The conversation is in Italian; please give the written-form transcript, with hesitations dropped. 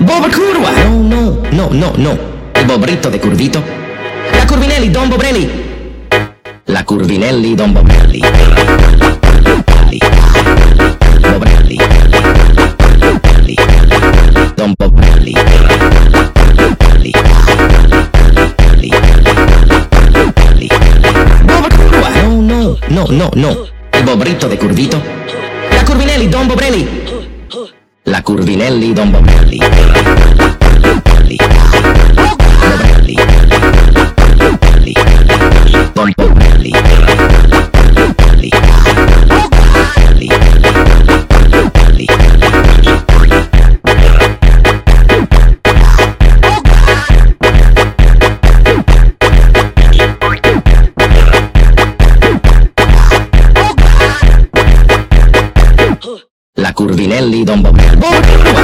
Boba curva! No, no, no, no, no. Il Bobritto de Curvito. La Curvinelli, Don Bobrelli. La Curvinelli, Don Bobrelli. Bobrelli. Don Bobrelli. Boba curva! No, no, no, no, no. Il Bobritto de Curvito. La Curvinelli, Don Bobrelli. La Curvinelli, Don Bobrelli. Bobrelli. Don Bobrelli. La Curvinelli, Don Bobrelli.